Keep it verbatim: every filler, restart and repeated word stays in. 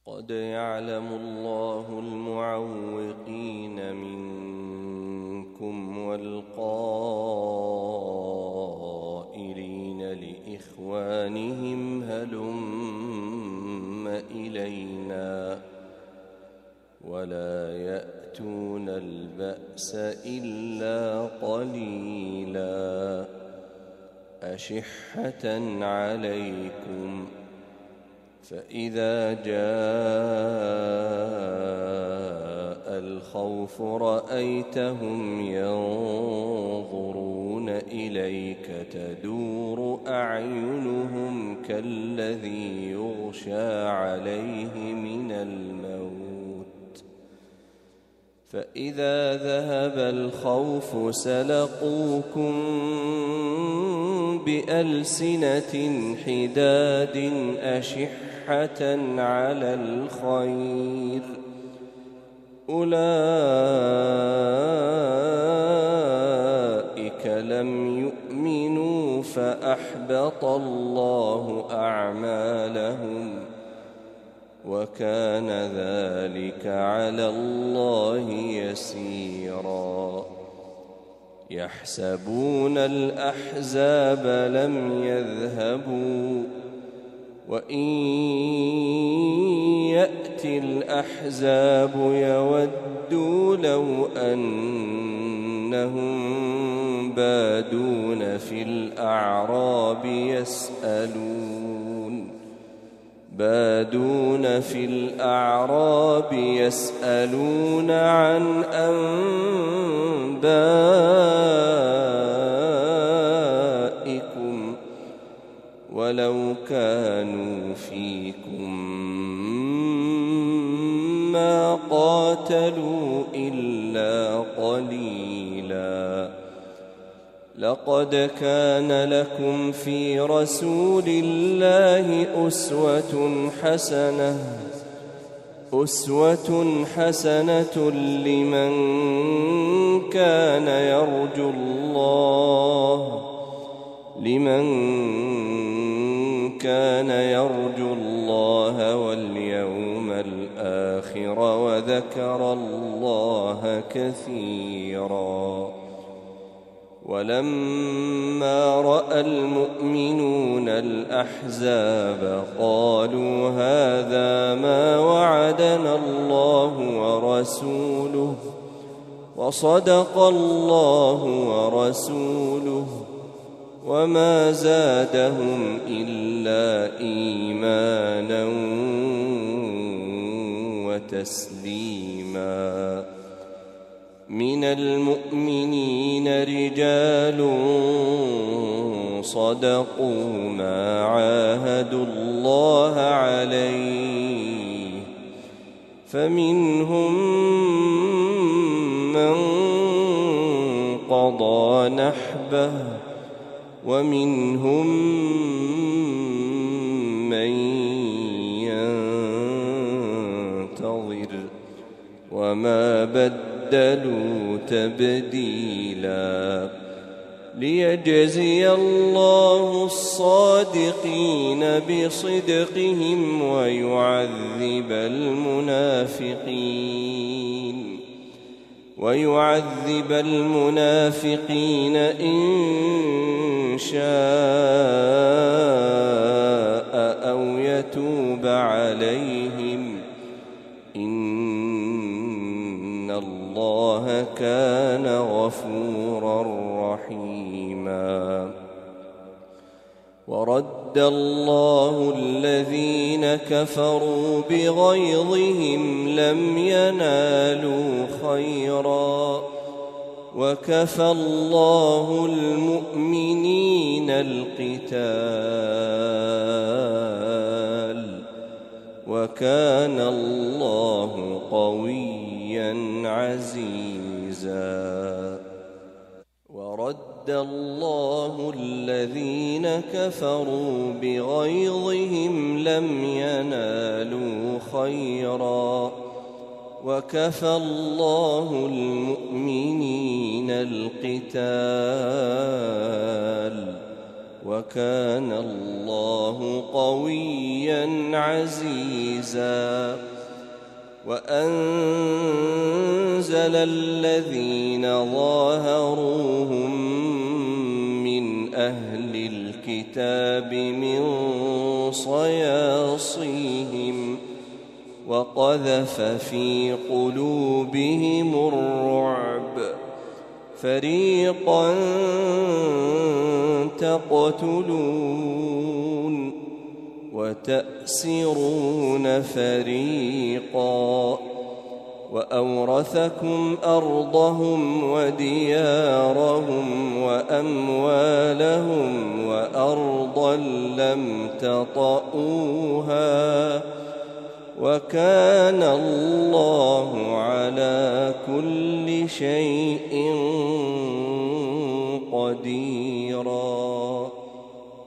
قد يعلم الله المعوقين منكم والقائلين لإخوانهم هلم إلينا ولا يأتون البأس إلا قليلا أشحة عليكم فإذا جاء الخوف رأيتهم ينظرون إليك تدور أعينهم كالذي يغشى عليه من الموت فإذا ذهب الخوف سلقوكم بألسنة حداد أشحة على الخير أولئك لم يؤمنوا فأحبط الله أعمالهم وكان ذلك على الله يسيرا يحسبون الأحزاب لم يذهبوا وإن يأتي الأحزاب يودوا لو أنهم بادون في الأعراب يسألون بادون في الأعراب يسألون عن أنبائكم ولو كانوا فيكم ما قاتلوا إلا قليلا لقد كان لكم في رسول الله أسوة حسنة أسوة حسنة لمن كان يرجو الله لمن كان يرجو الله واليوم الآخر وذكر الله كثيرا ولما رأى المؤمنون الأحزاب قالوا هذا ما وعدنا الله ورسوله وصدق الله ورسوله وما زادهم إلا إيمانا وتسليما من المؤمنين رجال صدقوا ما عاهدوا الله عليه فمنهم من قضى نحبه ومنهم من ينتظر وما بدلوا تبديلا ليجزي الله الصادقين بصدقهم ويعذب المنافقين ويعذب المنافقين إن شاء أو يتوب عليهم إن الله كان غفورا رحيما ورد الله الذين كفروا بغيظهم لم ينالوا خيرا وكفى الله المؤمنين القتال وكان الله قويا عزيزا ورد الله الذين كفروا بغيظهم لم ينالوا خيرا وكفى الله المؤمنين القتال وكان الله قويا عزيزا وأنزل الذين ظاهروهم من أهل الكتاب من صياصيهم وقذف في قلوبهم الرعب فريقا تقتلون وتأسرون فريقا وأورثكم أرضهم وديارهم وأموالهم وأرضا لم تطئوها وكان الله على كل شيء قديرا.